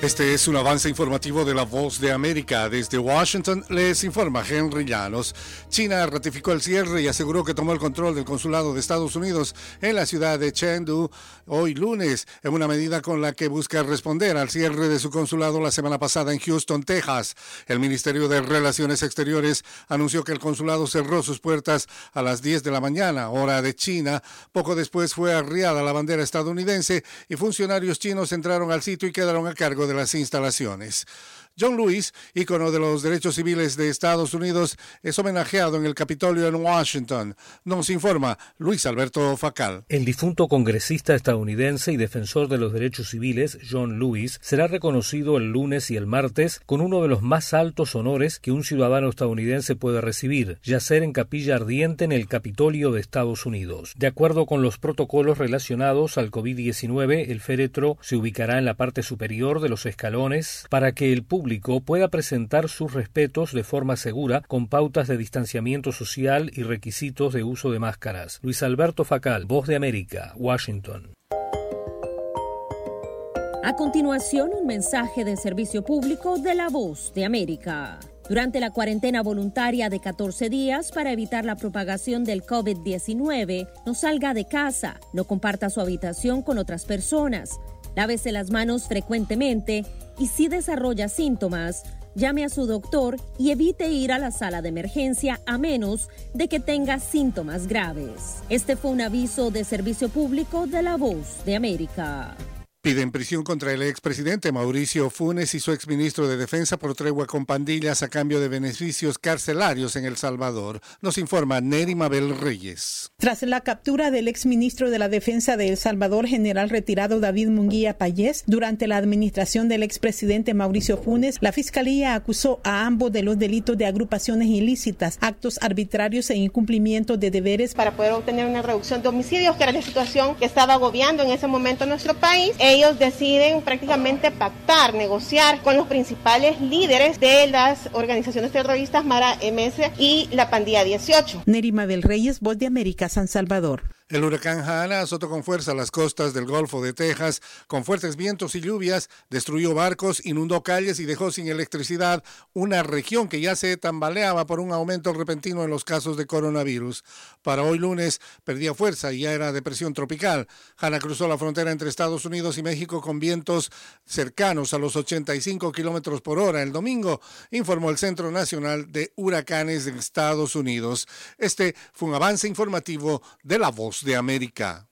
Este es un avance informativo de La Voz de América. Desde Washington les informa Henry Llanos. China ratificó el cierre y aseguró que tomó el control del consulado de Estados Unidos en la ciudad de Chengdu hoy lunes, en una medida con la que busca responder al cierre de su consulado la semana pasada en Houston, Texas. El Ministerio de Relaciones Exteriores anunció que el consulado cerró sus puertas a las 10 de la mañana, hora de China. Poco después fue arriada la bandera estadounidense y funcionarios chinos entraron al sitio y quedaron a cargo de las instalaciones. John Lewis, ícono de los derechos civiles de Estados Unidos, es homenajeado en el Capitolio en Washington. Nos informa Luis Alberto Facal. El difunto congresista estadounidense y defensor de los derechos civiles, John Lewis, será reconocido el lunes y el martes con uno de los más altos honores que un ciudadano estadounidense puede recibir, yacer en capilla ardiente en el Capitolio de Estados Unidos. De acuerdo con los protocolos relacionados al COVID-19, el féretro se ubicará en la parte superior de los escalones para que el público pueda presentar sus respetos de forma segura con pautas de distanciamiento social y requisitos de uso de máscaras. Luis Alberto Facal, Voz de América, Washington. A continuación, un mensaje de servicio público de La Voz de América. Durante la cuarentena voluntaria de 14 días para evitar la propagación del COVID-19, no salga de casa, no comparta su habitación con otras personas, lávese las manos frecuentemente y si desarrolla síntomas, llame a su doctor y evite ir a la sala de emergencia a menos de que tenga síntomas graves. Este fue un aviso de servicio público de La Voz de América. Piden prisión contra el expresidente Mauricio Funes y su exministro de Defensa por tregua con pandillas a cambio de beneficios carcelarios en El Salvador. Nos informa Neri Mabel Reyes. Tras la captura del exministro de la Defensa de El Salvador, general retirado David Munguía Payés, durante la administración del expresidente Mauricio Funes, la Fiscalía acusó a ambos de los delitos de agrupaciones ilícitas, actos arbitrarios e incumplimiento de deberes para poder obtener una reducción de homicidios, que era la situación que estaba agobiando en ese momento nuestro país. Ellos deciden prácticamente pactar, negociar con los principales líderes de las organizaciones terroristas Mara MS y la Pandilla 18. Neri Mabel Reyes, Voz de América, San Salvador. El huracán Hanna azotó con fuerza las costas del Golfo de Texas, con fuertes vientos y lluvias, destruyó barcos, inundó calles y dejó sin electricidad una región que ya se tambaleaba por un aumento repentino en los casos de coronavirus. Para hoy lunes perdía fuerza y ya era depresión tropical. Hanna cruzó la frontera entre Estados Unidos y México con vientos cercanos a los 85 kilómetros por hora el domingo, informó el Centro Nacional de Huracanes de Estados Unidos. Este fue un avance informativo de La Voz de América.